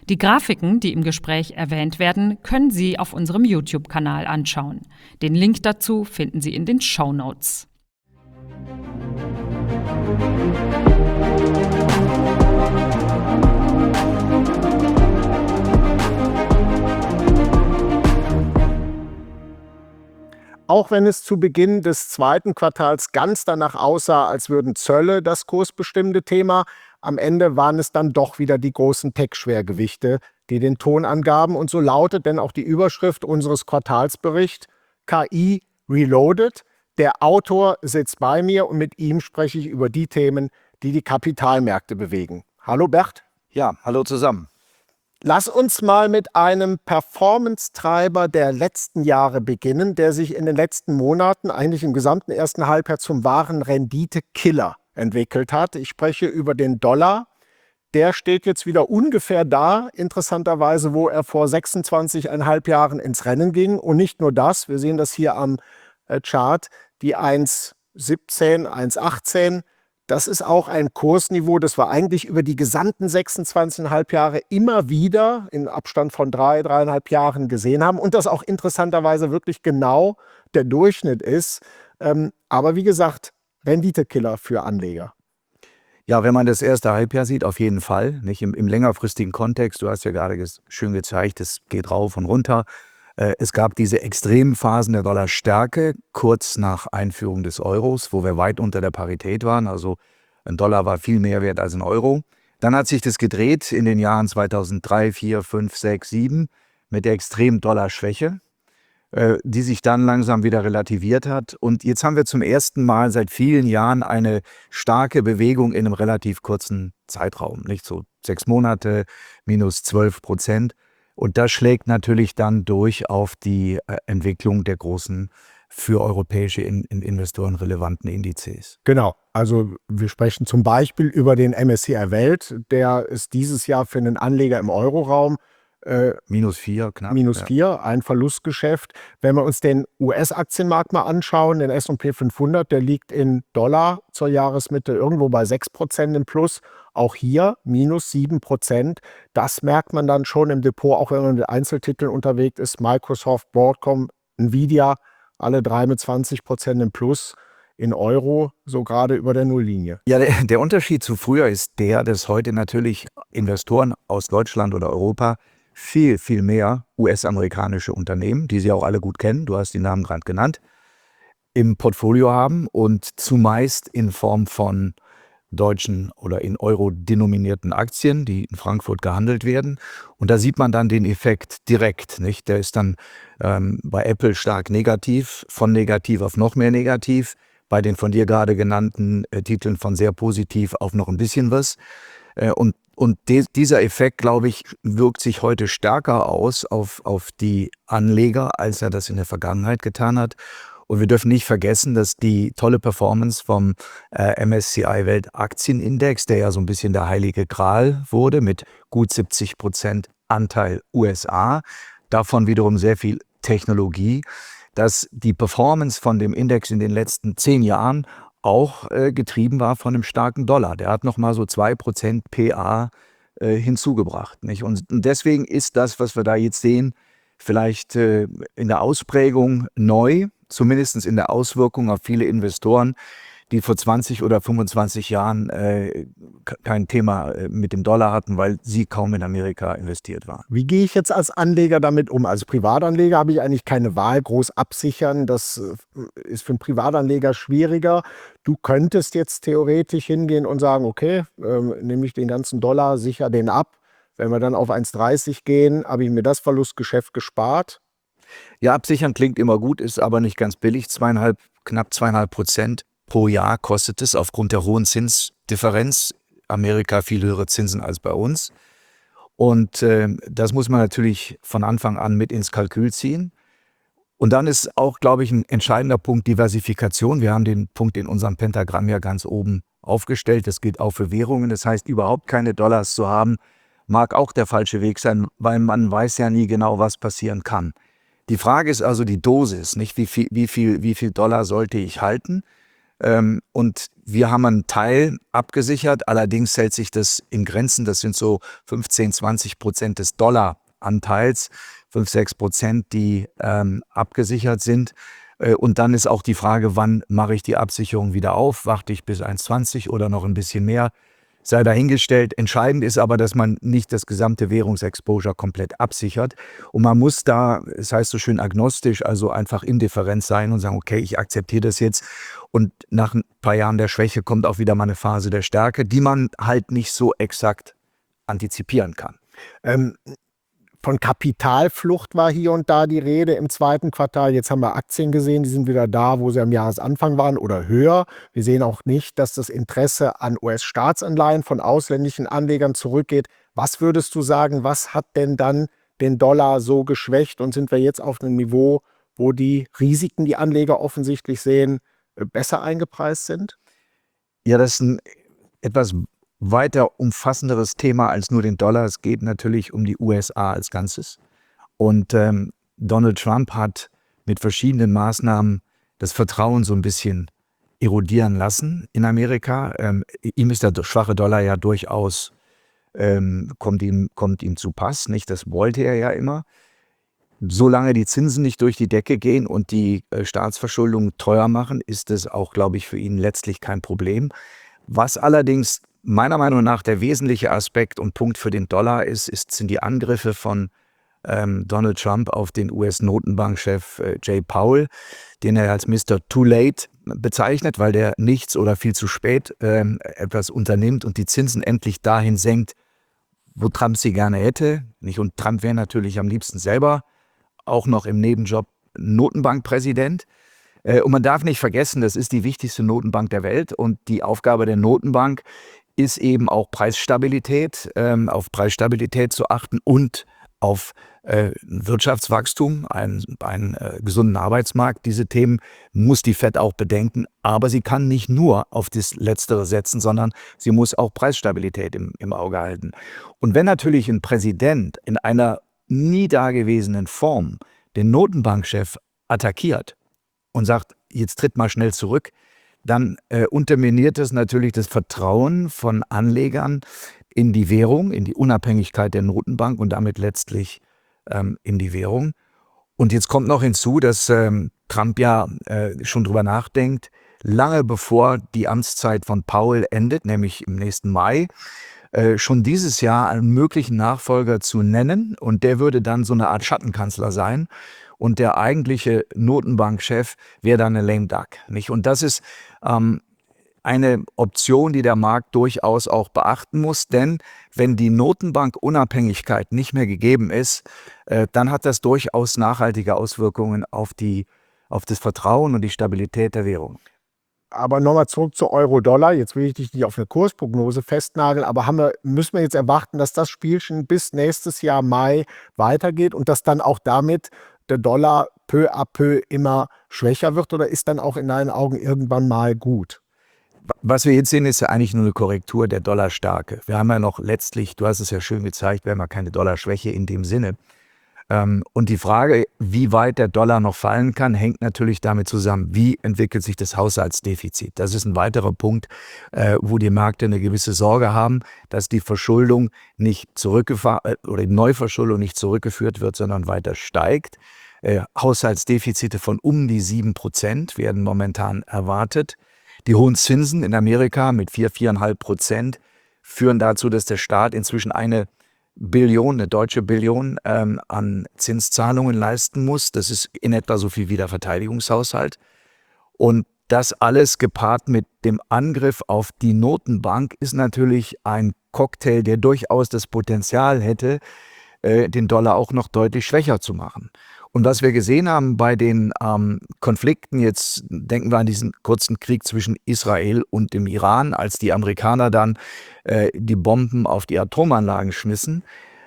Die Grafiken, die im Gespräch erwähnt werden, können Sie auf unserem YouTube-Kanal anschauen. Den Link dazu finden Sie in den Shownotes. Auch wenn es zu Beginn des zweiten Quartals ganz danach aussah, als würden Zölle das kursbestimmende Thema, am Ende waren es dann doch wieder die großen Tech-Schwergewichte, die den Ton angaben. Und so lautet denn auch die Überschrift unseres Quartalsberichts: KI Reloaded. Der Autor sitzt bei mir und mit ihm spreche ich über die Themen, die die Kapitalmärkte bewegen. Hallo Bert. Ja, hallo zusammen. Lass uns mal mit einem Performance-Treiber der letzten Jahre beginnen, der sich in den letzten Monaten, eigentlich im gesamten ersten Halbjahr, zum wahren Rendite-Killer entwickelt hat. Ich spreche über den Dollar. Der steht jetzt wieder ungefähr da, interessanterweise, wo er vor 26,5 Jahren ins Rennen ging. Und nicht nur das, wir sehen das hier am Chart, die 1,17, 1,18. Das ist auch ein Kursniveau, das wir eigentlich über die gesamten 26,5 Jahre immer wieder in Abstand von 3,5 Jahren gesehen haben und das auch interessanterweise wirklich genau der Durchschnitt ist. Aber wie gesagt, Renditekiller für Anleger. Ja, wenn man das erste Halbjahr sieht, auf jeden Fall. Nicht im längerfristigen Kontext. Du hast ja gerade schön gezeigt, es geht rauf und runter. Es gab diese extremen Phasen der Dollarstärke kurz nach Einführung des Euros, wo wir weit unter der Parität waren. Also ein Dollar war viel mehr wert als ein Euro. Dann hat sich das gedreht in den Jahren 2003, 4, 5, 6, 7 mit der extremen Dollarschwäche, die sich dann langsam wieder relativiert hat. Und jetzt haben wir zum ersten Mal seit vielen Jahren eine starke Bewegung in einem relativ kurzen Zeitraum. Nicht so 6 Monate, minus 12%. Und das schlägt natürlich dann durch auf die Entwicklung der großen, für europäische Investoren relevanten Indizes. Genau, also wir sprechen zum Beispiel über den MSCI Welt, der ist dieses Jahr für einen Anleger im Euroraum minus 4 knapp. Minus 4, ein Verlustgeschäft. Wenn wir uns den US-Aktienmarkt mal anschauen, den S&P 500, der liegt in Dollar zur Jahresmitte irgendwo bei 6% im Plus. Auch hier minus 7%. Das merkt man dann schon im Depot, auch wenn man mit Einzeltiteln unterwegs ist. Microsoft, Broadcom, Nvidia, alle 3 mit 20% im Plus. In Euro so gerade über der Nulllinie. Ja, der Unterschied zu früher ist der, dass heute natürlich Investoren aus Deutschland oder Europa viel, viel mehr US-amerikanische Unternehmen, die Sie auch alle gut kennen, du hast die Namen gerade genannt, im Portfolio haben und zumeist in Form von deutschen oder in Euro denominierten Aktien, die in Frankfurt gehandelt werden. Und da sieht man dann den Effekt direkt, nicht? Der ist dann bei Apple stark negativ, von negativ auf noch mehr negativ, bei den von dir gerade genannten Titeln von sehr positiv auf noch ein bisschen was. Und dieser Effekt, glaube ich, wirkt sich heute stärker aus auf die Anleger, als er das in der Vergangenheit getan hat. Und wir dürfen nicht vergessen, dass die tolle Performance vom MSCI Weltaktienindex, der ja so ein bisschen der heilige Gral wurde, mit gut 70% Anteil USA, davon wiederum sehr viel Technologie, dass die Performance von dem Index in den letzten 10 Jahren auch getrieben war von einem starken Dollar. Der hat nochmal so 2% PA hinzugebracht. Nicht? Und deswegen ist das, was wir da jetzt sehen, vielleicht in der Ausprägung neu, zumindest in der Auswirkung auf viele Investoren, die vor 20 oder 25 Jahren kein Thema mit dem Dollar hatten, weil sie kaum in Amerika investiert waren. Wie gehe ich jetzt als Anleger damit um? Als Privatanleger habe ich eigentlich keine Wahl, groß absichern. Das ist für einen Privatanleger schwieriger. Du könntest jetzt theoretisch hingehen und sagen, okay, nehme ich den ganzen Dollar, sicher den ab. Wenn wir dann auf 1,30 gehen, habe ich mir das Verlustgeschäft gespart. Ja, absichern klingt immer gut, ist aber nicht ganz billig. Knapp 2,5% pro Jahr kostet es aufgrund der hohen Zinsdifferenz. Amerika viel höhere Zinsen als bei uns. Und das muss man natürlich von Anfang an mit ins Kalkül ziehen. Und dann ist auch, glaube ich, ein entscheidender Punkt Diversifikation. Wir haben den Punkt in unserem Pentagramm ja ganz oben aufgestellt. Das gilt auch für Währungen. Das heißt, überhaupt keine Dollars zu haben, mag auch der falsche Weg sein, weil man weiß ja nie genau, was passieren kann. Die Frage ist also die Dosis, nicht wie viel Dollar sollte ich halten. Und wir haben einen Teil abgesichert, allerdings hält sich das in Grenzen. Das sind so 15-20% des Dollaranteils, 5-6%, die abgesichert sind. Und dann ist auch die Frage, wann mache ich die Absicherung wieder auf? Warte ich bis 1,20 oder noch ein bisschen mehr? Sei dahingestellt. Entscheidend ist aber, dass man nicht das gesamte Währungsexposure komplett absichert. Und man muss da, es heißt so schön agnostisch, also einfach indifferent sein und sagen, okay, ich akzeptiere das jetzt. Und nach ein paar Jahren der Schwäche kommt auch wieder mal eine Phase der Stärke, die man halt nicht so exakt antizipieren kann. Von Kapitalflucht war hier und da die Rede im zweiten Quartal. Jetzt haben wir Aktien gesehen, die sind wieder da, wo sie am Jahresanfang waren oder höher. Wir sehen auch nicht, dass das Interesse an US-Staatsanleihen von ausländischen Anlegern zurückgeht. Was würdest du sagen, was hat denn dann den Dollar so geschwächt und sind wir jetzt auf einem Niveau, wo die Risiken, die Anleger offensichtlich sehen, besser eingepreist sind? Ja, das ist ein etwas weiter umfassenderes Thema als nur den Dollar. Es geht natürlich um die USA als Ganzes. Und Donald Trump hat mit verschiedenen Maßnahmen das Vertrauen so ein bisschen erodieren lassen in Amerika. Ihm ist der schwache Dollar ja durchaus, kommt ihm zu Pass, nicht? Das wollte er ja immer. Solange die Zinsen nicht durch die Decke gehen und die Staatsverschuldung teuer machen, ist es auch, glaube ich, für ihn letztlich kein Problem. Was allerdings meiner Meinung nach der wesentliche Aspekt und Punkt für den Dollar sind die Angriffe von Donald Trump auf den US-Notenbankchef Jay Powell, den er als Mr. Too Late bezeichnet, weil der nichts oder viel zu spät etwas unternimmt und die Zinsen endlich dahin senkt, wo Trump sie gerne hätte. Und Trump wäre natürlich am liebsten selber auch noch im Nebenjob Notenbankpräsident. Und man darf nicht vergessen, das ist die wichtigste Notenbank der Welt und die Aufgabe der Notenbank ist eben auch Preisstabilität, auf Preisstabilität zu achten und auf Wirtschaftswachstum, einen gesunden Arbeitsmarkt. Diese Themen muss die FED auch bedenken, aber sie kann nicht nur auf das Letztere setzen, sondern sie muss auch Preisstabilität im Auge halten. Und wenn natürlich ein Präsident in einer nie dagewesenen Form den Notenbankchef attackiert und sagt, jetzt tritt mal schnell zurück, dann unterminiert es natürlich das Vertrauen von Anlegern in die Währung, in die Unabhängigkeit der Notenbank und damit letztlich in die Währung. Und jetzt kommt noch hinzu, dass Trump ja schon drüber nachdenkt, lange bevor die Amtszeit von Powell endet, nämlich im nächsten Mai, schon dieses Jahr einen möglichen Nachfolger zu nennen. Und der würde dann so eine Art Schattenkanzler sein. Und der eigentliche Notenbankchef wäre dann eine lame duck, nicht? Und das ist eine Option, die der Markt durchaus auch beachten muss. Denn wenn die Notenbankunabhängigkeit nicht mehr gegeben ist, dann hat das durchaus nachhaltige Auswirkungen auf das Vertrauen und die Stabilität der Währung. Aber nochmal zurück zu Euro-Dollar. Jetzt will ich dich nicht auf eine Kursprognose festnageln, aber müssen wir jetzt erwarten, dass das Spielchen bis nächstes Jahr Mai weitergeht und dass dann auch damit der Dollar peu à peu immer schwächer wird, oder ist dann auch in deinen Augen irgendwann mal gut? Was wir jetzt sehen, ist ja eigentlich nur eine Korrektur der Dollarstärke. Wir haben ja noch letztlich, du hast es ja schön gezeigt, wir haben ja keine Dollarschwäche in dem Sinne. Und die Frage, wie weit der Dollar noch fallen kann, hängt natürlich damit zusammen, wie entwickelt sich das Haushaltsdefizit. Das ist ein weiterer Punkt, wo die Märkte eine gewisse Sorge haben, dass die Verschuldung nicht oder die Neuverschuldung nicht zurückgeführt wird, sondern weiter steigt. Haushaltsdefizite von um die 7% werden momentan erwartet. Die hohen Zinsen in Amerika mit 4,5% führen dazu, dass der Staat inzwischen eine deutsche Billion an Zinszahlungen leisten muss. Das ist in etwa so viel wie der Verteidigungshaushalt. Und das alles gepaart mit dem Angriff auf die Notenbank ist natürlich ein Cocktail, der durchaus das Potenzial hätte, den Dollar auch noch deutlich schwächer zu machen. Und was wir gesehen haben bei den Konflikten, jetzt denken wir an diesen kurzen Krieg zwischen Israel und dem Iran, als die Amerikaner dann die Bomben auf die Atomanlagen schmissen.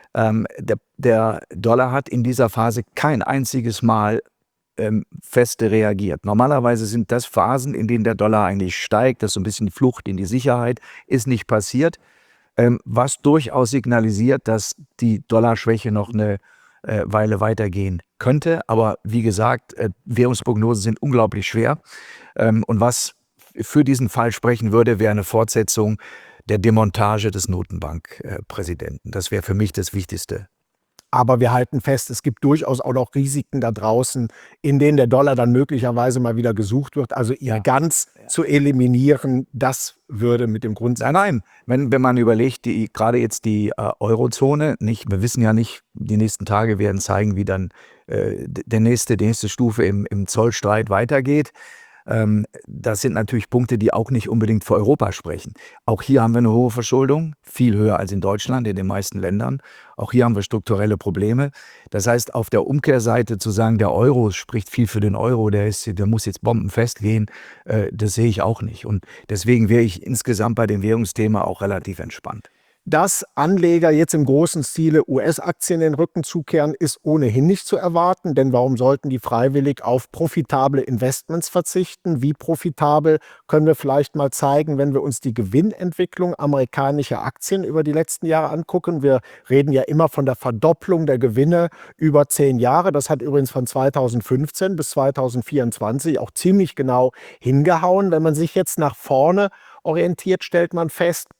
Der Dollar hat in dieser Phase kein einziges Mal feste reagiert. Normalerweise sind das Phasen, in denen der Dollar eigentlich steigt, das ist so ein bisschen die Flucht in die Sicherheit, ist nicht passiert, was durchaus signalisiert, dass die Dollarschwäche noch eine Weile weitergehen könnte. Aber wie gesagt, Währungsprognosen sind unglaublich schwer. Und was für diesen Fall sprechen würde, wäre eine Fortsetzung der Demontage des Notenbankpräsidenten. Das wäre für mich das Wichtigste. Aber wir halten fest, es gibt durchaus auch noch Risiken da draußen, in denen der Dollar dann möglicherweise mal wieder gesucht wird. Also ihn ganz zu eliminieren, das würde mit dem Grundsatz... Nein, wenn man überlegt, gerade jetzt die Eurozone, wir wissen ja nicht, die nächsten Tage werden zeigen, wie dann die nächste Stufe im Zollstreit weitergeht. Das sind natürlich Punkte, die auch nicht unbedingt für Europa sprechen. Auch hier haben wir eine hohe Verschuldung, viel höher als in Deutschland, in den meisten Ländern. Auch hier haben wir strukturelle Probleme. Das heißt, auf der Umkehrseite zu sagen, der Euro spricht viel für den Euro, der muss jetzt bombenfest gehen, das sehe ich auch nicht. Und deswegen wäre ich insgesamt bei dem Währungsthema auch relativ entspannt. Dass Anleger jetzt im großen Stile US-Aktien den Rücken zukehren, ist ohnehin nicht zu erwarten, denn warum sollten die freiwillig auf profitable Investments verzichten? Wie profitabel können wir vielleicht mal zeigen, wenn wir uns die Gewinnentwicklung amerikanischer Aktien über die letzten Jahre angucken. Wir reden ja immer von der Verdopplung der Gewinne über 10 Jahre. Das hat übrigens von 2015 bis 2024 auch ziemlich genau hingehauen. Wenn man sich jetzt nach vorne orientiert, stellt man fest,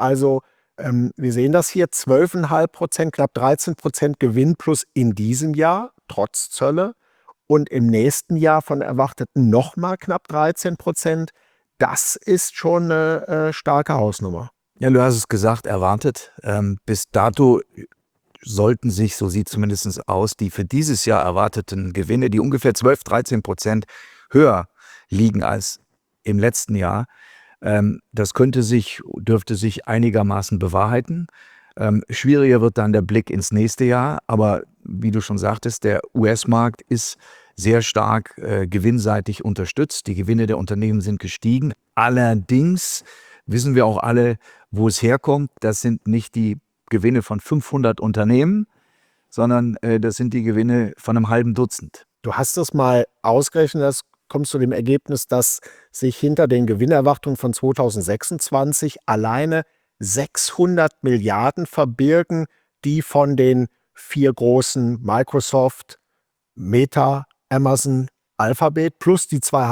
wir sehen das hier, 12,5%, knapp 13% Gewinn plus in diesem Jahr, trotz Zölle. Und im nächsten Jahr von erwarteten nochmal knapp 13%. Das ist schon eine starke Hausnummer. Ja, du hast es gesagt, erwartet. Bis dato sollten sich, so sieht es zumindest aus, die für dieses Jahr erwarteten Gewinne, die ungefähr 12-13% höher liegen als im letzten Jahr, das dürfte sich einigermaßen bewahrheiten. Schwieriger wird dann der Blick ins nächste Jahr, aber wie du schon sagtest, der US-Markt ist sehr stark gewinnseitig unterstützt. Die Gewinne der Unternehmen sind gestiegen. Allerdings wissen wir auch alle, wo es herkommt. Das sind nicht die Gewinne von 500 Unternehmen, sondern das sind die Gewinne von einem halben Dutzend. Du hast das mal ausgerechnet, das kommst du zu dem Ergebnis, dass sich hinter den Gewinnerwartungen von 2026 alleine 600 Milliarden verbirgen, die von den 4 großen Microsoft, Meta, Amazon, Alphabet plus die 2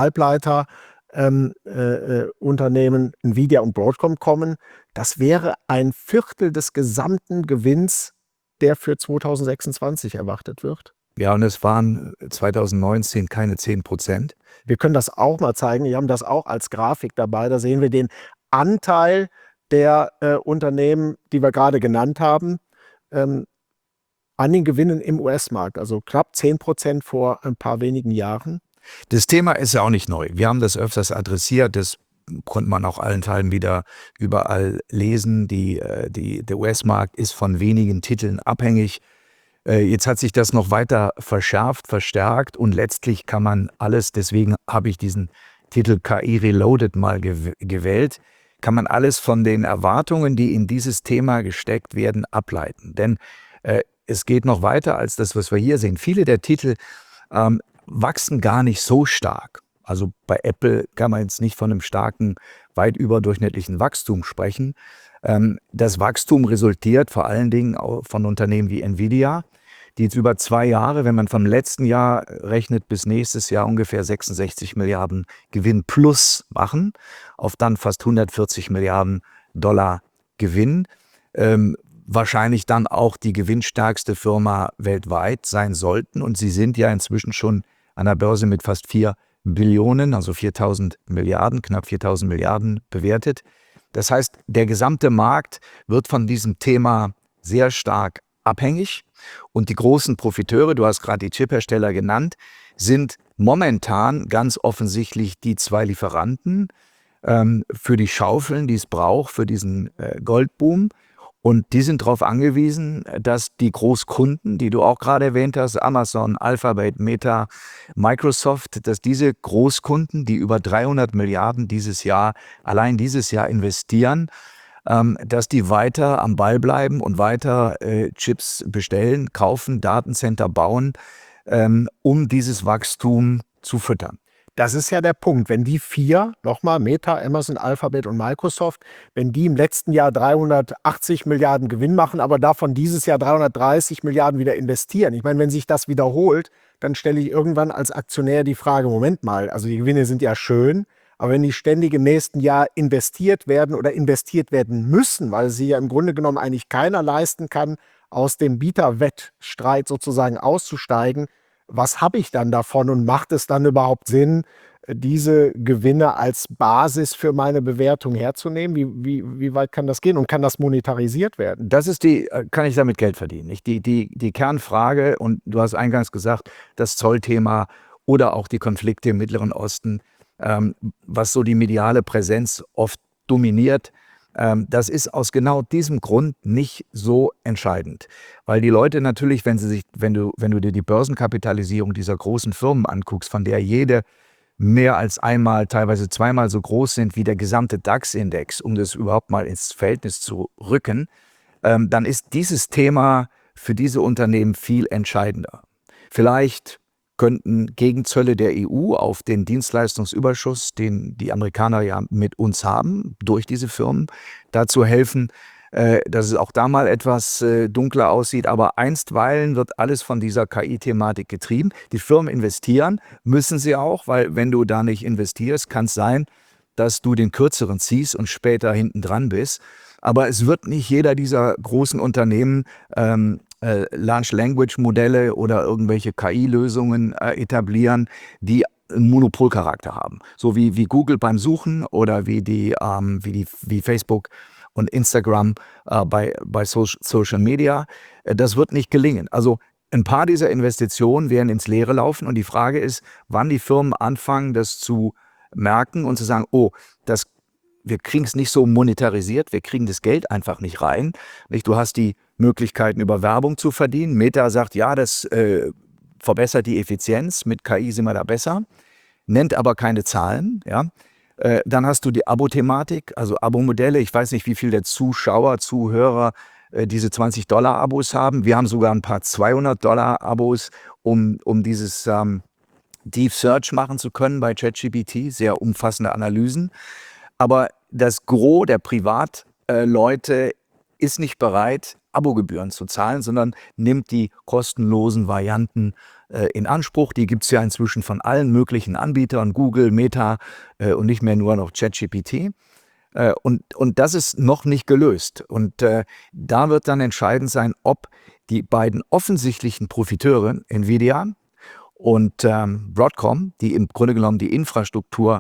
Halbleiter-Unternehmen Nvidia und Broadcom kommen. Das wäre ein Viertel des gesamten Gewinns, der für 2026 erwartet wird. Ja, und es waren 2019 keine 10%. Wir können das auch mal zeigen. Wir haben das auch als Grafik dabei. Da sehen wir den Anteil der Unternehmen, die wir gerade genannt haben, an den Gewinnen im US-Markt. Also knapp 10% vor ein paar wenigen Jahren. Das Thema ist ja auch nicht neu. Wir haben das öfters adressiert. Das konnte man auch allenthalben wieder überall lesen. Der US-Markt ist von wenigen Titeln abhängig. Jetzt hat sich das noch weiter verschärft, verstärkt und letztlich kann man alles, deswegen habe ich diesen Titel KI Reloaded mal gewählt, kann man alles von den Erwartungen, die in dieses Thema gesteckt werden, ableiten. Denn es geht noch weiter als das, was wir hier sehen. Viele der Titel wachsen gar nicht so stark. Also bei Apple kann man jetzt nicht von einem starken, weit überdurchschnittlichen Wachstum sprechen. Das Wachstum resultiert vor allen Dingen auch von Unternehmen wie Nvidia, die jetzt über 2 Jahre, wenn man vom letzten Jahr rechnet, bis nächstes Jahr ungefähr 66 Milliarden Gewinn plus machen, auf dann fast 140 Milliarden Dollar Gewinn. Wahrscheinlich dann auch die gewinnstärkste Firma weltweit sein sollten. Und sie sind ja inzwischen schon an der Börse mit fast 4 Billionen, also 4.000 Milliarden, knapp 4.000 Milliarden bewertet. Das heißt, der gesamte Markt wird von diesem Thema sehr stark abhängig. Und die großen Profiteure, du hast gerade die Chiphersteller genannt, sind momentan ganz offensichtlich die 2 Lieferanten für die Schaufeln, die es braucht, für diesen Goldboom. Und die sind darauf angewiesen, dass die Großkunden, die du auch gerade erwähnt hast, Amazon, Alphabet, Meta, Microsoft, dass diese Großkunden, die über 300 Milliarden allein dieses Jahr investieren, dass die weiter am Ball bleiben und weiter Chips bestellen, kaufen, Datencenter bauen, um dieses Wachstum zu füttern. Das ist ja der Punkt. Wenn die 4, nochmal Meta, Amazon, Alphabet und Microsoft, wenn die im letzten Jahr 380 Milliarden Gewinn machen, aber davon dieses Jahr 330 Milliarden wieder investieren. Ich meine, wenn sich das wiederholt, dann stelle ich irgendwann als Aktionär die Frage, Moment mal, also die Gewinne sind ja schön, Aber wenn die ständig im nächsten Jahr investiert werden oder investiert werden müssen, weil sie ja im Grunde genommen eigentlich keiner leisten kann, aus dem Bieterwettstreit sozusagen auszusteigen, was habe ich dann davon und macht es dann überhaupt Sinn, diese Gewinne als Basis für meine Bewertung herzunehmen? Wie weit kann das gehen und kann das monetarisiert werden? Das ist kann ich damit Geld verdienen? Nicht? Die Kernfrage, und du hast eingangs gesagt, das Zollthema oder auch die Konflikte im Mittleren Osten, was so die mediale Präsenz oft dominiert, das ist aus genau diesem Grund nicht so entscheidend. Weil die Leute natürlich, wenn du dir die Börsenkapitalisierung dieser großen Firmen anguckst, von der jede mehr als einmal, teilweise zweimal so groß sind wie der gesamte DAX-Index, um das überhaupt mal ins Verhältnis zu rücken, dann ist dieses Thema für diese Unternehmen viel entscheidender. Vielleicht könnten Gegenzölle der EU auf den Dienstleistungsüberschuss, den die Amerikaner ja mit uns haben, durch diese Firmen, dazu helfen, dass es auch da mal etwas dunkler aussieht. Aber einstweilen wird alles von dieser KI-Thematik getrieben. Die Firmen investieren, müssen sie auch, weil wenn du da nicht investierst, kann es sein, dass du den kürzeren ziehst und später hinten dran bist. Aber es wird nicht jeder dieser großen Unternehmen Large Language Modelle oder irgendwelche KI-Lösungen etablieren, die einen Monopolcharakter haben. So wie Google beim Suchen oder wie Facebook und Instagram bei Social Media. Das wird nicht gelingen. Also ein paar dieser Investitionen werden ins Leere laufen und die Frage ist, wann die Firmen anfangen, das zu merken und zu sagen, oh, wir kriegen es nicht so monetarisiert, wir kriegen das Geld einfach nicht rein. Nicht? Du hast die Möglichkeiten, über Werbung zu verdienen. Meta sagt, ja, das verbessert die Effizienz, mit KI sind wir da besser, nennt aber keine Zahlen. Ja? Dann hast du die Abo-Thematik, also Abo-Modelle. Ich weiß nicht, wie viel der Zuhörer diese $20-Abos haben. Wir haben sogar ein paar $200-Abos, um dieses Deep Search machen zu können bei ChatGPT, sehr umfassende Analysen. Aber das Gros der Privatleute ist nicht bereit, Abogebühren zu zahlen, sondern nimmt die kostenlosen Varianten in Anspruch. Die gibt es ja inzwischen von allen möglichen Anbietern, Google, Meta und nicht mehr nur noch ChatGPT. Und das ist noch nicht gelöst. Und da wird dann entscheidend sein, ob die beiden offensichtlichen Profiteure, Nvidia und Broadcom, die im Grunde genommen die Infrastruktur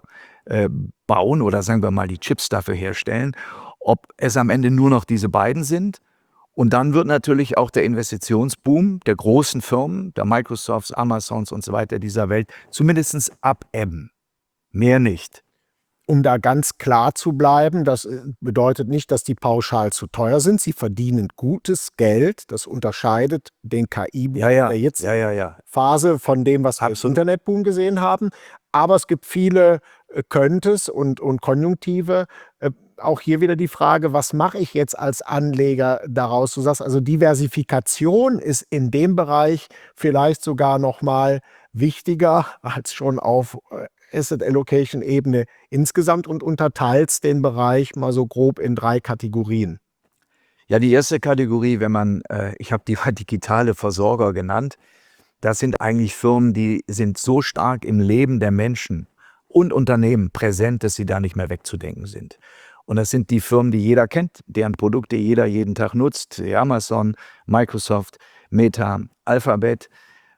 bauen oder sagen wir mal die Chips dafür herstellen, ob es am Ende nur noch diese beiden sind. Und dann wird natürlich auch der Investitionsboom der großen Firmen, der Microsofts, Amazons und so weiter dieser Welt zumindest abebben. Mehr nicht. Um da ganz klar zu bleiben, das bedeutet nicht, dass die pauschal zu teuer sind. Sie verdienen gutes Geld. Das unterscheidet den KI-Boom der jetzt Phase von dem, was wir im Internetboom gesehen haben. Aber es gibt viele Könntest und Konjunktive. Auch hier wieder die Frage, was mache ich jetzt als Anleger daraus? Du sagst also, Diversifikation ist in dem Bereich vielleicht sogar noch mal wichtiger als schon auf Asset Allocation Ebene insgesamt und unterteilst den Bereich mal so grob in 3 Kategorien. Ja, die erste Kategorie, ich habe die digitale Versorger genannt, das sind eigentlich Firmen, die sind so stark im Leben der Menschen und Unternehmen präsent, dass sie da nicht mehr wegzudenken sind. Und das sind die Firmen, die jeder kennt, deren Produkte jeder jeden Tag nutzt, wie Amazon, Microsoft, Meta, Alphabet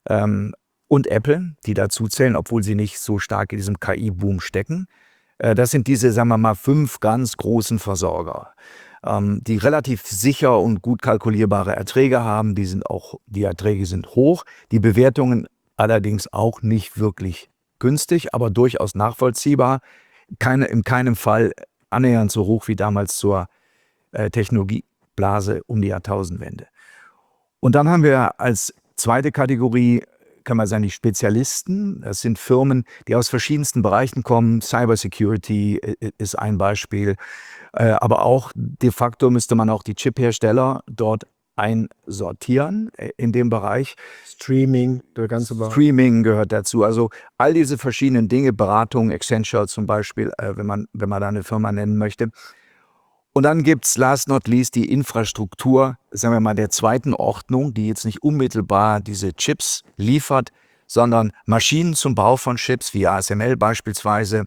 und Apple, die dazu zählen, obwohl sie nicht so stark in diesem KI-Boom stecken. Das sind diese, sagen wir mal, 5 ganz großen Versorger, die relativ sicher und gut kalkulierbare Erträge haben. Die Erträge sind hoch, die Bewertungen allerdings auch nicht wirklich günstig, aber durchaus nachvollziehbar. In keinem Fall annähernd so hoch wie damals zur Technologieblase um die Jahrtausendwende. Und dann haben wir als zweite Kategorie, kann man sagen, die Spezialisten. Das sind Firmen, die aus verschiedensten Bereichen kommen. Cybersecurity ist ein Beispiel. Aber auch de facto müsste man auch die Chiphersteller dort einsortieren in dem Bereich. Streaming, der ganze Bereich. Streaming gehört dazu. Also all diese verschiedenen Dinge, Beratung, Accenture zum Beispiel, wenn man da eine Firma nennen möchte. Und dann gibt es last not least die Infrastruktur, sagen wir mal, der zweiten Ordnung, die jetzt nicht unmittelbar diese Chips liefert, sondern Maschinen zum Bau von Chips, wie ASML beispielsweise,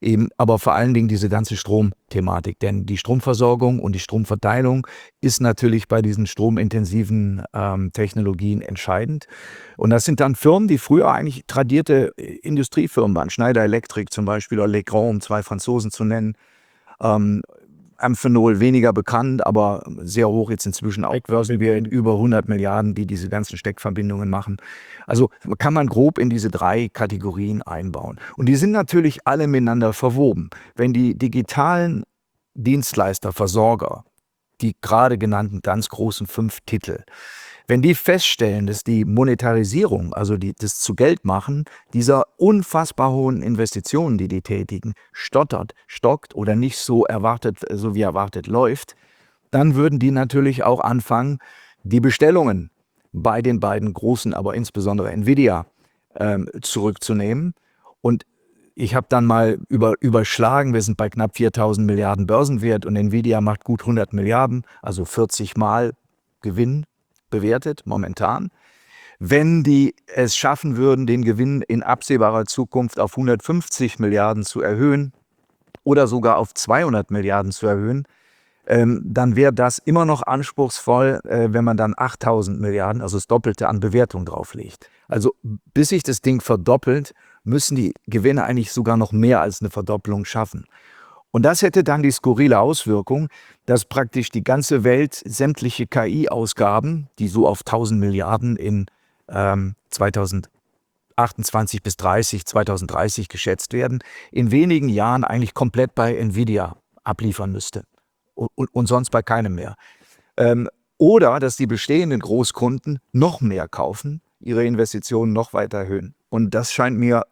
eben, aber vor allen Dingen diese ganze Stromthematik. Denn die Stromversorgung und die Stromverteilung ist natürlich bei diesen stromintensiven Technologien entscheidend. Und das sind dann Firmen, die früher eigentlich tradierte Industriefirmen waren. Schneider Electric zum Beispiel oder Legrand, um 2 Franzosen zu nennen. Amphenol weniger bekannt, aber sehr hoch jetzt inzwischen auch börsenwert, über 100 Milliarden, die diese ganzen Steckverbindungen machen. Also kann man grob in diese 3 Kategorien einbauen. Und die sind natürlich alle miteinander verwoben. Wenn die digitalen Dienstleister, Versorger, die gerade genannten ganz großen 5 Titel, wenn die feststellen, dass die Monetarisierung, also das zu Geld machen, dieser unfassbar hohen Investitionen, die die tätigen, stockt oder nicht so wie erwartet läuft, dann würden die natürlich auch anfangen, die Bestellungen bei den beiden großen, aber insbesondere Nvidia, zurückzunehmen. Und ich habe dann mal überschlagen, wir sind bei knapp 4.000 Milliarden Börsenwert und Nvidia macht gut 100 Milliarden, also 40 Mal Gewinn bewertet momentan. Wenn die es schaffen würden, den Gewinn in absehbarer Zukunft auf 150 Milliarden zu erhöhen oder sogar auf 200 Milliarden zu erhöhen, dann wäre das immer noch anspruchsvoll, wenn man dann 8.000 Milliarden, also das Doppelte an Bewertung drauflegt. Also bis sich das Ding verdoppelt, müssen die Gewinne eigentlich sogar noch mehr als eine Verdopplung schaffen. Und das hätte dann die skurrile Auswirkung, dass praktisch die ganze Welt sämtliche KI-Ausgaben, die so auf 1.000 Milliarden in 2028 bis 2030 geschätzt werden, in wenigen Jahren eigentlich komplett bei Nvidia abliefern müsste und sonst bei keinem mehr. Oder dass die bestehenden Großkunden noch mehr kaufen, ihre Investitionen noch weiter erhöhen. Und das scheint mir,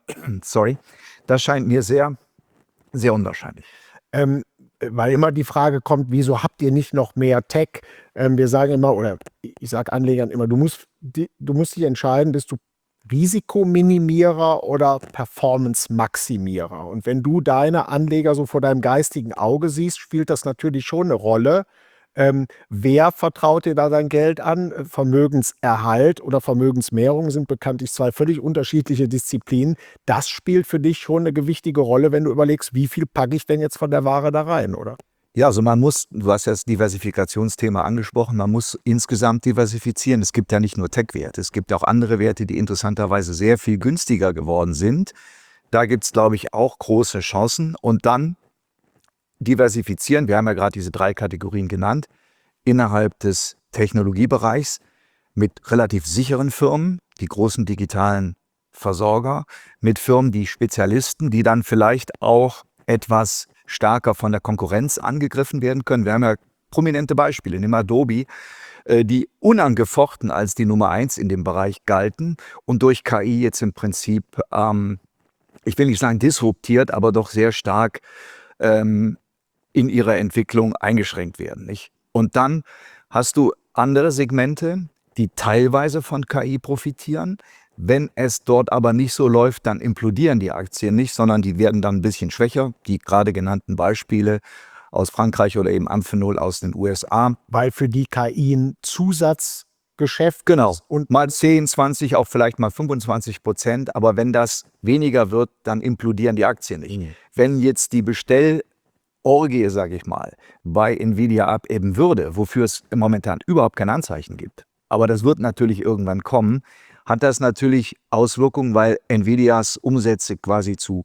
sehr, sehr unwahrscheinlich. Weil immer die Frage kommt, wieso habt ihr nicht noch mehr Tech? Wir sagen immer, oder ich sage Anlegern immer, du musst dich entscheiden, bist du Risikominimierer oder Performance-Maximierer? Und wenn du deine Anleger so vor deinem geistigen Auge siehst, spielt das natürlich schon eine Rolle. Wer vertraut dir da dein Geld an? Vermögenserhalt oder Vermögensmehrung sind bekanntlich 2 völlig unterschiedliche Disziplinen. Das spielt für dich schon eine gewichtige Rolle, wenn du überlegst, wie viel packe ich denn jetzt von der Ware da rein, oder? Ja, also du hast ja das Diversifikationsthema angesprochen, man muss insgesamt diversifizieren. Es gibt ja nicht nur Tech-Werte, es gibt auch andere Werte, die interessanterweise sehr viel günstiger geworden sind. Da gibt es, glaube ich, auch große Chancen. Und dann diversifizieren, wir haben ja gerade diese 3 Kategorien genannt, innerhalb des Technologiebereichs mit relativ sicheren Firmen, die großen digitalen Versorger, mit Firmen, die Spezialisten, die dann vielleicht auch etwas stärker von der Konkurrenz angegriffen werden können. Wir haben ja prominente Beispiele, nehmen wir Adobe, die unangefochten als die Nummer 1 in dem Bereich galten und durch KI jetzt im Prinzip, ich will nicht sagen disruptiert, aber doch sehr stark in ihrer Entwicklung eingeschränkt werden, nicht? Und dann hast du andere Segmente, die teilweise von KI profitieren. Wenn es dort aber nicht so läuft, dann implodieren die Aktien nicht, sondern die werden dann ein bisschen schwächer. Die gerade genannten Beispiele aus Frankreich oder eben Amphenol aus den USA. Weil für die KI ein Zusatzgeschäft Genau. ist. Und mal 10, 20, auch vielleicht mal 25%. Aber wenn das weniger wird, dann implodieren die Aktien nicht. Wenn jetzt die Bestellorgie, sage ich mal, bei Nvidia abebben würde, wofür es momentan überhaupt kein Anzeichen gibt, aber das wird natürlich irgendwann kommen, hat das natürlich Auswirkungen, weil Nvidias Umsätze quasi zu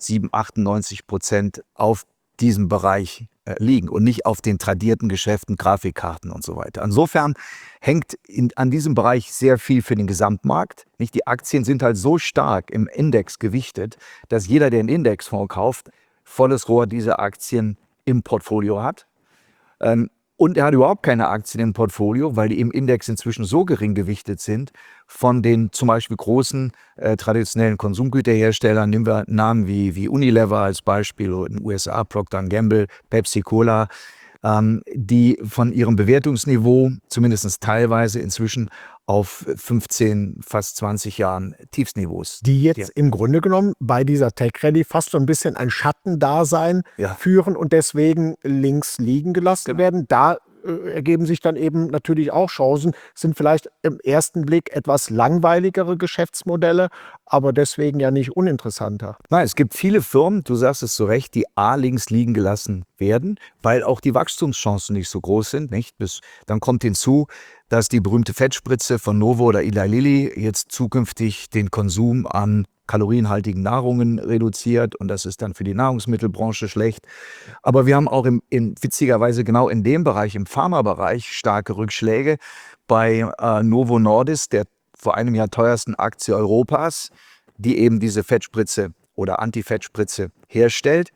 98% auf diesem Bereich liegen und nicht auf den tradierten Geschäften, Grafikkarten und so weiter. Insofern hängt an diesem Bereich sehr viel für den Gesamtmarkt. Nicht? Die Aktien sind halt so stark im Index gewichtet, dass jeder, der einen Indexfonds kauft, volles Rohr diese Aktien im Portfolio hat. Und er hat überhaupt keine Aktien im Portfolio, weil die im Index inzwischen so gering gewichtet sind von den zum Beispiel großen traditionellen Konsumgüterherstellern. Nehmen wir Namen wie Unilever als Beispiel oder in den USA Procter & Gamble, Pepsi Cola, die von ihrem Bewertungsniveau zumindest teilweise inzwischen auf 15, fast 20 Jahren Tiefsniveaus. Die jetzt im Grunde genommen bei dieser Tech-Rallye fast so ein bisschen ein Schattendasein führen und deswegen links liegen gelassen werden. Da ergeben sich dann eben natürlich auch Chancen, sind vielleicht im ersten Blick etwas langweiligere Geschäftsmodelle, aber deswegen ja nicht uninteressanter. Nein, es gibt viele Firmen, du sagst es zu Recht, die links liegen gelassen werden, weil auch die Wachstumschancen nicht so groß sind. Nicht? Dann kommt hinzu, dass die berühmte Fettspritze von Novo oder Eli Lilly jetzt zukünftig den Konsum an kalorienhaltigen Nahrungen reduziert und das ist dann für die Nahrungsmittelbranche schlecht. Aber wir haben auch witzigerweise genau in dem Bereich, im Pharmabereich, starke Rückschläge. Bei Novo Nordisk, der vor einem Jahr teuersten Aktie Europas, die eben diese Fettspritze oder Anti-Fettspritze herstellt.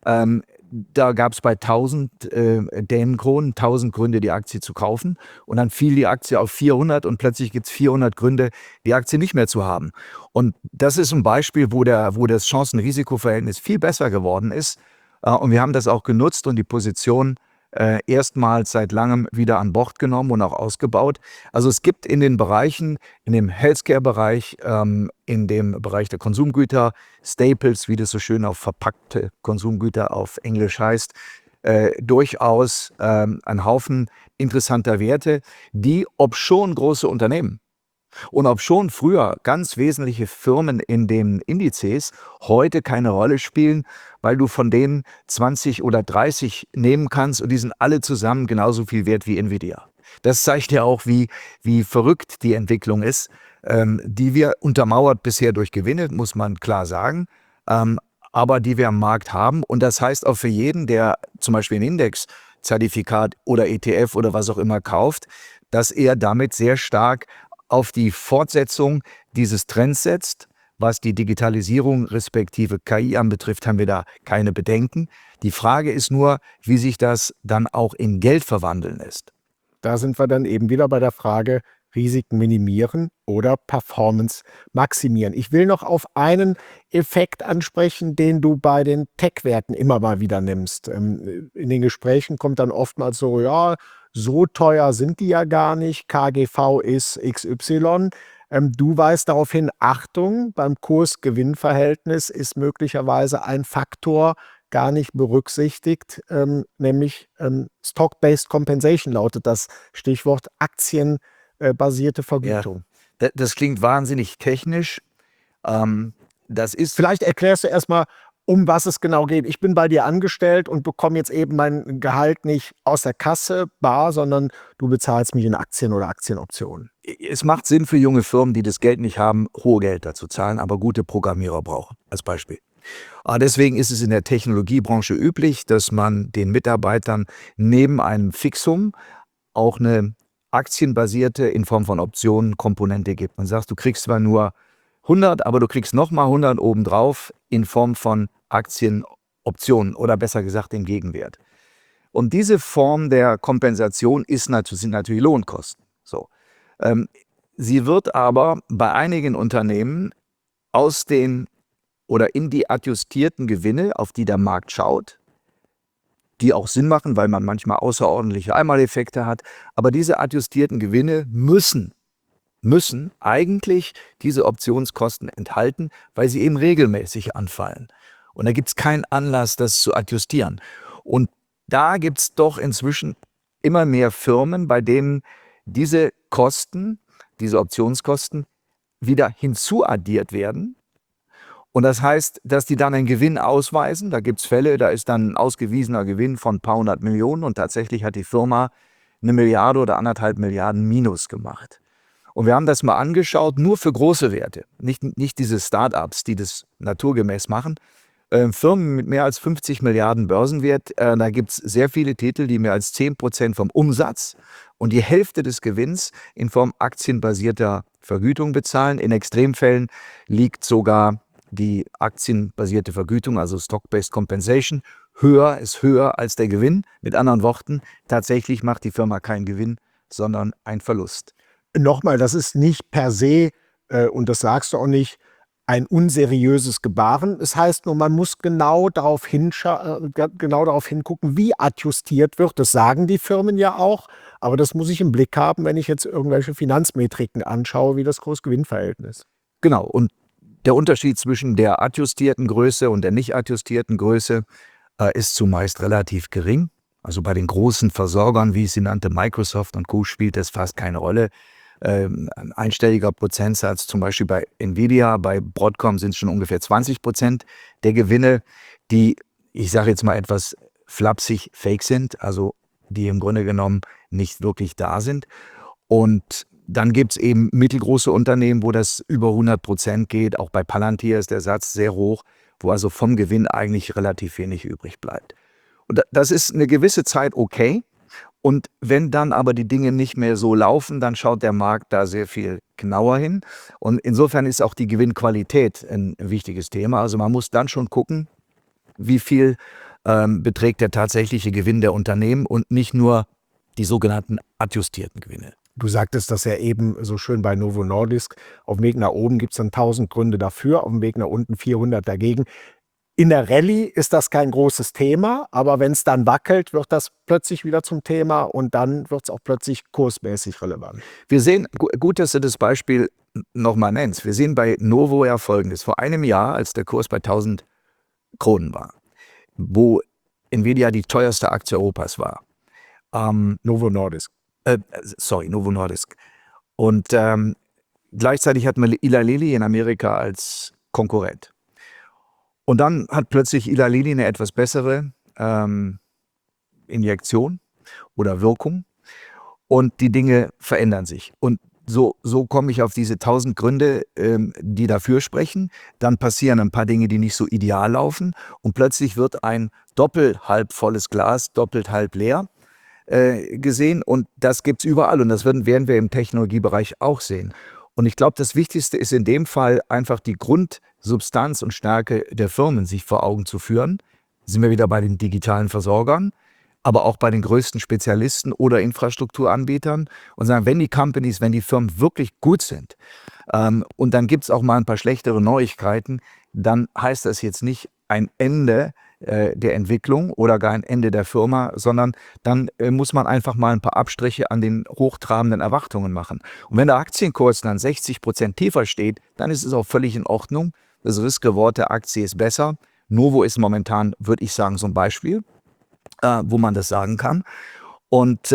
Da gab es bei 1000 Dänenkronen 1000 Gründe, die Aktie zu kaufen. Und dann fiel die Aktie auf 400 und plötzlich gibt es 400 Gründe, die Aktie nicht mehr zu haben. Und das ist ein Beispiel, wo das Chancen-Risiko-Verhältnis viel besser geworden ist. Und wir haben das auch genutzt und die Position erstmals seit langem wieder an Bord genommen und auch ausgebaut. Also es gibt in den Bereichen, in dem Healthcare-Bereich, in dem Bereich der Konsumgüter, Staples, wie das so schön auf verpackte Konsumgüter auf Englisch heißt, durchaus einen Haufen interessanter Werte, die, obschon große Unternehmen und obschon früher ganz wesentliche Firmen in den Indizes heute keine Rolle spielen, weil du von denen 20 oder 30 nehmen kannst und die sind alle zusammen genauso viel wert wie Nvidia. Das zeigt ja auch, wie verrückt die Entwicklung ist, die wir untermauert bisher durch Gewinne, muss man klar sagen, aber die wir am Markt haben. Und das heißt auch für jeden, der zum Beispiel ein Indexzertifikat oder ETF oder was auch immer kauft, dass er damit sehr stark auf die Fortsetzung dieses Trends setzt. Was die Digitalisierung respektive KI anbetrifft, haben wir da keine Bedenken. Die Frage ist nur, wie sich das dann auch in Geld verwandeln lässt. Da sind wir dann eben wieder bei der Frage, Risiken minimieren oder Performance maximieren. Ich will noch auf einen Effekt ansprechen, den du bei den Tech-Werten immer mal wieder nimmst. In den Gesprächen kommt dann oftmals so, ja, so teuer sind die ja gar nicht, KGV ist XY. Du weist darauf hin, Achtung, beim Kurs-Gewinn-Verhältnis ist möglicherweise ein Faktor gar nicht berücksichtigt, nämlich Stock-Based Compensation lautet das Stichwort, aktienbasierte Vergütung. Ja, das klingt wahnsinnig technisch. Das ist Vielleicht erklärst du erstmal, um was es genau geht. Ich bin bei dir angestellt und bekomme jetzt eben mein Gehalt nicht aus der Kasse bar, sondern du bezahlst mich in Aktien oder Aktienoptionen. Es macht Sinn für junge Firmen, die das Geld nicht haben, hohe Gelder zu zahlen, aber gute Programmierer brauchen, als Beispiel. Deswegen ist es in der Technologiebranche üblich, dass man den Mitarbeitern neben einem Fixum auch eine aktienbasierte in Form von Optionen Komponente gibt. Man sagt, du kriegst zwar nur 100, aber du kriegst nochmal 100 obendrauf in Form von Aktienoptionen oder besser gesagt den Gegenwert. Und diese Form der Kompensation sind natürlich Lohnkosten. So. Sie wird aber bei einigen Unternehmen aus den oder in die adjustierten Gewinne, auf die der Markt schaut, die auch Sinn machen, weil man manchmal außerordentliche Einmaleffekte hat, aber diese adjustierten Gewinne müssen eigentlich diese Optionskosten enthalten, weil sie eben regelmäßig anfallen. Und da gibt es keinen Anlass, das zu adjustieren. Und da gibt es doch inzwischen immer mehr Firmen, bei denen diese Kosten, diese Optionskosten, wieder hinzuaddiert werden. Und das heißt, dass die dann einen Gewinn ausweisen. Da gibt es Fälle, da ist dann ein ausgewiesener Gewinn von ein paar hundert Millionen und tatsächlich hat die Firma 1 Milliarde oder 1,5 Milliarden Minus gemacht. Und wir haben das mal angeschaut, nur für große Werte, nicht diese Start-ups, die das naturgemäß machen. Firmen mit mehr als 50 Milliarden Börsenwert, da gibt es sehr viele Titel, die mehr als 10% vom Umsatz und die Hälfte des Gewinns in Form aktienbasierter Vergütung bezahlen. In Extremfällen liegt sogar die aktienbasierte Vergütung, also Stock-Based Compensation, höher als der Gewinn. Mit anderen Worten, tatsächlich macht die Firma keinen Gewinn, sondern einen Verlust. Nochmal, das ist nicht per se, und das sagst du auch nicht, ein unseriöses Gebaren. Es heißt nur, man muss genau darauf hingucken, wie adjustiert wird. Das sagen die Firmen ja auch, aber das muss ich im Blick haben, wenn ich jetzt irgendwelche Finanzmetriken anschaue, wie das Kurs-Gewinn-Verhältnis. Genau, und der Unterschied zwischen der adjustierten Größe und der nicht adjustierten Größe ist zumeist relativ gering. Also bei den großen Versorgern, wie ich sie nannte, Microsoft und Co., spielt das fast keine Rolle. Ein einstelliger Prozentsatz, zum Beispiel bei Nvidia, bei Broadcom sind es schon ungefähr 20% der Gewinne, die, ich sage jetzt mal etwas flapsig, fake sind, also die im Grunde genommen nicht wirklich da sind. Und dann gibt es eben mittelgroße Unternehmen, wo das über 100% geht. Auch bei Palantir ist der Satz sehr hoch, wo also vom Gewinn eigentlich relativ wenig übrig bleibt. Und das ist eine gewisse Zeit okay. Und wenn dann aber die Dinge nicht mehr so laufen, dann schaut der Markt da sehr viel genauer hin. Und insofern ist auch die Gewinnqualität ein wichtiges Thema. Also man muss dann schon gucken, wie viel beträgt der tatsächliche Gewinn der Unternehmen und nicht nur die sogenannten adjustierten Gewinne. Du sagtest das ja eben so schön bei Novo Nordisk. Auf dem Weg nach oben gibt es dann 1000 Gründe dafür, auf dem Weg nach unten 400 dagegen. In der Rallye ist das kein großes Thema, aber wenn es dann wackelt, wird das plötzlich wieder zum Thema und dann wird es auch plötzlich kursmäßig relevant. Wir sehen, gut, dass du das Beispiel nochmal nennst, wir sehen bei Novo ja Folgendes. Vor einem Jahr, als der Kurs bei 1000 Kronen war, wo Nvidia die teuerste Aktie Europas war. Novo Nordisk. Novo Nordisk. Und gleichzeitig hat man Eli Lilly in Amerika als Konkurrent. Und dann hat plötzlich Eli Lilly eine etwas bessere Injektion oder Wirkung und die Dinge verändern sich. Und so komme ich auf diese 1000 Gründe, die dafür sprechen. Dann passieren ein paar Dinge, die nicht so ideal laufen und plötzlich wird ein doppelt halb volles Glas doppelt halb leer gesehen und das gibt es überall und das werden wir im Technologiebereich auch sehen. Und ich glaube, das Wichtigste ist in dem Fall einfach die Grundsubstanz und Stärke der Firmen sich vor Augen zu führen. Sind wir wieder bei den digitalen Versorgern, aber auch bei den größten Spezialisten oder Infrastrukturanbietern und sagen, wenn die Firmen wirklich gut sind und dann gibt es auch mal ein paar schlechtere Neuigkeiten, dann heißt das jetzt nicht ein Ende der Entwicklung oder gar ein Ende der Firma, sondern dann muss man einfach mal ein paar Abstriche an den hochtrabenden Erwartungen machen. Und wenn der Aktienkurs dann 60% tiefer steht, dann ist es auch völlig in Ordnung. Das Risk-Reward der Aktie ist besser. Novo ist momentan, würde ich sagen, so ein Beispiel, wo man das sagen kann. Und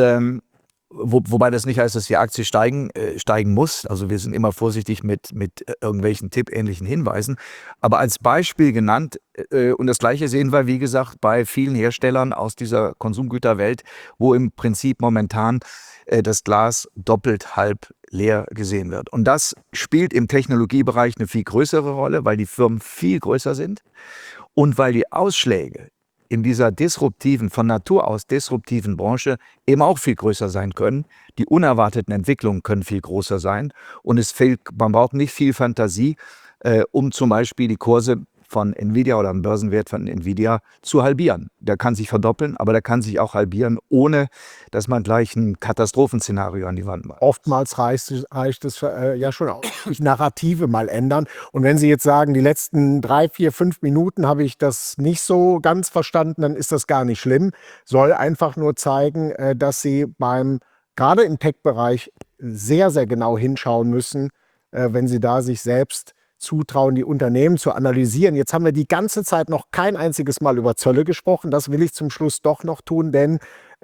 wobei das nicht heißt, dass die Aktie steigen muss. Also wir sind immer vorsichtig mit irgendwelchen tippähnlichen Hinweisen. Aber als Beispiel genannt, und das Gleiche sehen wir, wie gesagt, bei vielen Herstellern aus dieser Konsumgüterwelt, wo im Prinzip momentan das Glas doppelt halb leer gesehen wird. Und das spielt im Technologiebereich eine viel größere Rolle, weil die Firmen viel größer sind und weil die Ausschläge in dieser von Natur aus disruptiven Branche eben auch viel größer sein können. Die unerwarteten Entwicklungen können viel größer sein und man braucht nicht viel Fantasie, um zum Beispiel die Kurse von Nvidia oder einen Börsenwert von Nvidia zu halbieren. Der kann sich verdoppeln, aber der kann sich auch halbieren, ohne dass man gleich ein Katastrophenszenario an die Wand macht. Oftmals reicht es ja schon aus. Narrative mal ändern. Und wenn Sie jetzt sagen, die letzten 3, 4, 5 Minuten habe ich das nicht so ganz verstanden, dann ist das gar nicht schlimm. Soll einfach nur zeigen, dass Sie gerade im Tech-Bereich sehr, sehr genau hinschauen müssen, wenn Sie da sich selbst zutrauen, die Unternehmen zu analysieren. Jetzt haben wir die ganze Zeit noch kein einziges Mal über Zölle gesprochen. Das will ich zum Schluss doch noch tun, denn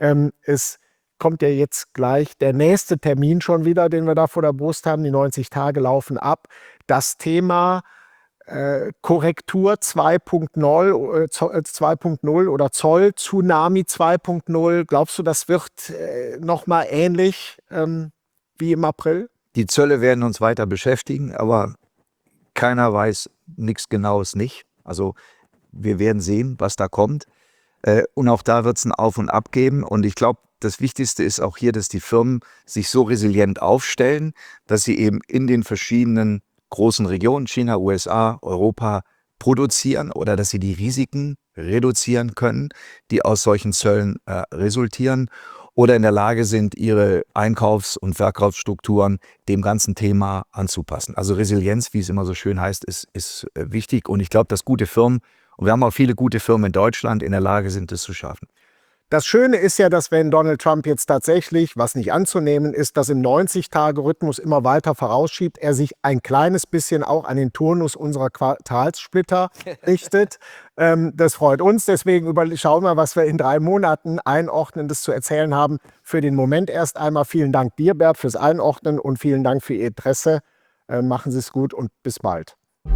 es kommt ja jetzt gleich der nächste Termin schon wieder, den wir da vor der Brust haben. Die 90 Tage laufen ab. Das Thema Korrektur 2.0 oder Zoll, Tsunami 2.0. Glaubst du, das wird nochmal ähnlich wie im April? Die Zölle werden uns weiter beschäftigen, aber keiner weiß nichts Genaues nicht. Also wir werden sehen, was da kommt. Und auch da wird es ein Auf und Ab geben. Und ich glaube, das Wichtigste ist auch hier, dass die Firmen sich so resilient aufstellen, dass sie eben in den verschiedenen großen Regionen, China, USA, Europa, produzieren oder dass sie die Risiken reduzieren können, die aus solchen Zöllen resultieren. Oder in der Lage sind, ihre Einkaufs- und Verkaufsstrukturen dem ganzen Thema anzupassen. Also Resilienz, wie es immer so schön heißt, ist wichtig. Und ich glaube, dass gute Firmen, und wir haben auch viele gute Firmen in Deutschland, in der Lage sind, das zu schaffen. Das Schöne ist ja, dass wenn Donald Trump jetzt tatsächlich, was nicht anzunehmen ist, das im 90-Tage-Rhythmus immer weiter vorausschiebt, er sich ein kleines bisschen auch an den Turnus unserer Quartalssplitter richtet. Das freut uns. Deswegen schauen wir, was wir in 3 Monaten Einordnendes zu erzählen haben. Für den Moment erst einmal vielen Dank dir, Bert, fürs Einordnen und vielen Dank für Ihr Interesse. Machen Sie es gut und bis bald.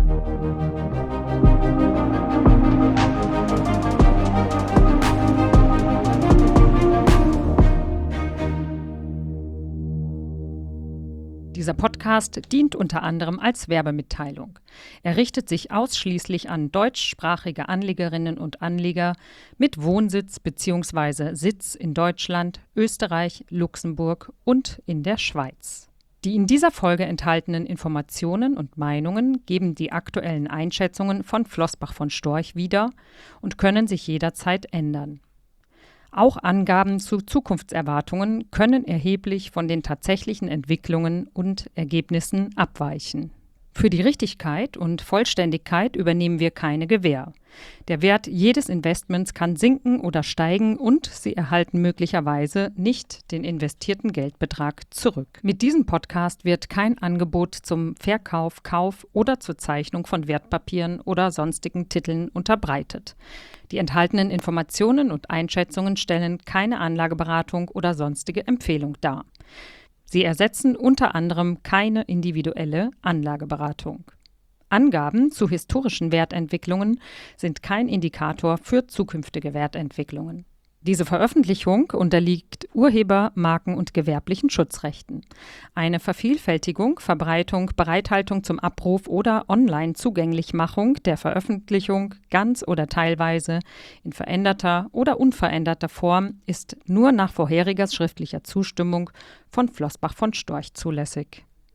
Dieser Podcast dient unter anderem als Werbemitteilung. Er richtet sich ausschließlich an deutschsprachige Anlegerinnen und Anleger mit Wohnsitz bzw. Sitz in Deutschland, Österreich, Luxemburg und in der Schweiz. Die in dieser Folge enthaltenen Informationen und Meinungen geben die aktuellen Einschätzungen von Flossbach von Storch wieder und können sich jederzeit ändern. Auch Angaben zu Zukunftserwartungen können erheblich von den tatsächlichen Entwicklungen und Ergebnissen abweichen. Für die Richtigkeit und Vollständigkeit übernehmen wir keine Gewähr. Der Wert jedes Investments kann sinken oder steigen und Sie erhalten möglicherweise nicht den investierten Geldbetrag zurück. Mit diesem Podcast wird kein Angebot zum Verkauf, Kauf oder zur Zeichnung von Wertpapieren oder sonstigen Titeln unterbreitet. Die enthaltenen Informationen und Einschätzungen stellen keine Anlageberatung oder sonstige Empfehlung dar. Sie ersetzen unter anderem keine individuelle Anlageberatung. Angaben zu historischen Wertentwicklungen sind kein Indikator für zukünftige Wertentwicklungen. Diese Veröffentlichung unterliegt Urheber-, Marken- und gewerblichen Schutzrechten. Eine Vervielfältigung, Verbreitung, Bereithaltung zum Abruf oder Online-Zugänglichmachung der Veröffentlichung ganz oder teilweise in veränderter oder unveränderter Form ist nur nach vorheriger schriftlicher Zustimmung von Flossbach von Storch zulässig.